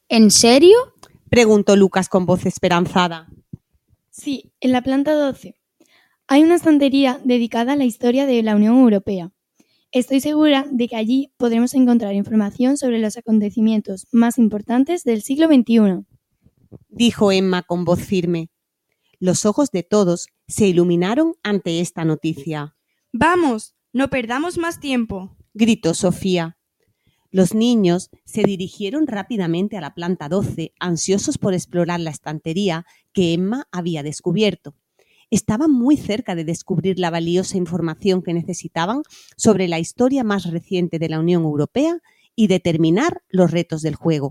¿En serio? Preguntó Lucas con voz esperanzada. Sí, en la planta 12. Hay una estantería dedicada a la historia de la Unión Europea. Estoy segura de que allí podremos encontrar información sobre los acontecimientos más importantes del siglo XXI. Dijo Emma con voz firme. Los ojos de todos se iluminaron ante esta noticia. ¡Vamos! ¡No perdamos más tiempo!, gritó Sofía. Los niños se dirigieron rápidamente a la planta 12, ansiosos por explorar la estantería que Emma había descubierto. Estaban muy cerca de descubrir la valiosa información que necesitaban sobre la historia más reciente de la Unión Europea y determinar los retos del juego.